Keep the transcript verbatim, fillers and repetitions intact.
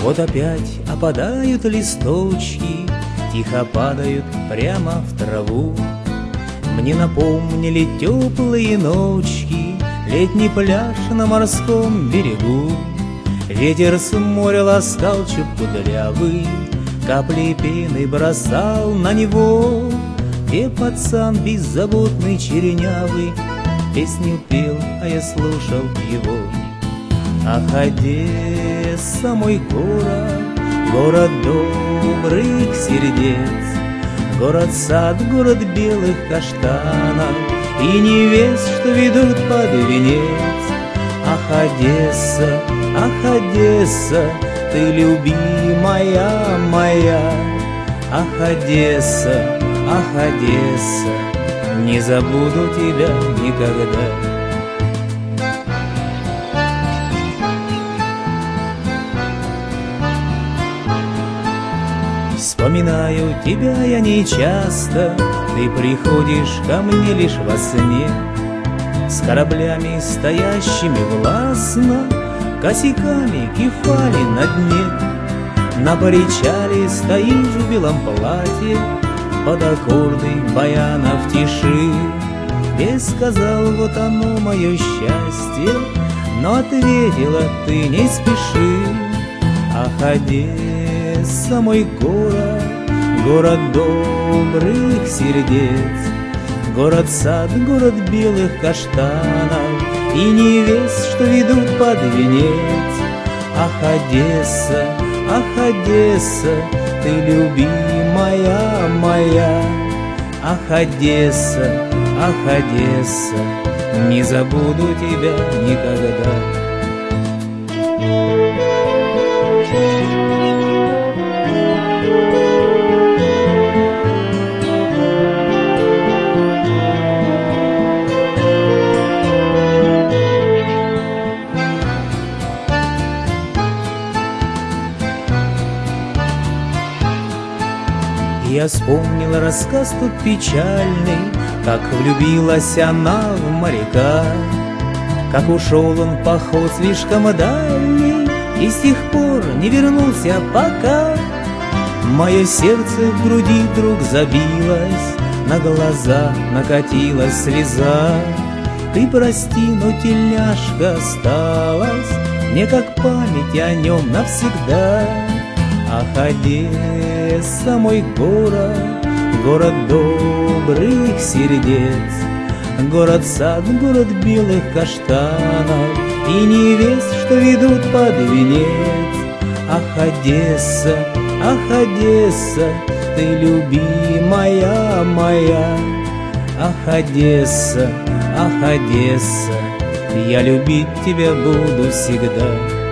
Вот опять опадают листочки, тихо падают прямо в траву. Мне напомнили теплые ночки, летний пляж на морском берегу. Ветер с моря ласкал чуб кудрявый, капли пены бросал на него. Где пацан беззаботный, чернявый песню пел, а я слушал его. Ах, Одесса, мой город, город добрых сердец, город-сад, город белых каштанов и невест, что ведут под венец. Ах, Одесса, ах, Одесса, ты любимая моя. Ах, Одесса, ах, Одесса, не забуду тебя никогда. Вспоминаю тебя я нечасто, ты приходишь ко мне лишь во сне. С кораблями, стоящими властно, косяками кефали на дне. На причале стоишь в белом платье, под аккорды баяна в тиши. Ты сказал, вот оно мое счастье, но ответила ты, не спеши. Ах, Одесса, мой город, город добрых сердец, город-сад, город белых каштанов и невест, что ведут под венец. Ах, Одесса, ах, Одесса, ты любимая моя. Ах, Одесса, ах, Одесса, не забуду тебя никогда. Я вспомнил рассказ тот печальный, как влюбилась она в моряка, как ушел он в поход слишком дальний и с тех пор не вернулся пока. Мое сердце в груди вдруг забилось, на глаза накатилась слеза. Ты прости, но тельняшка осталась мне как память о нем навсегда. Ах, Одесса, мой город, город добрых сердец, город-сад, город белых каштанов и невест, что ведут под венец. Ах, Одесса, ах, Одесса, ты любимая моя. Ах, Одесса, ах, Одесса, я любить тебя буду всегда.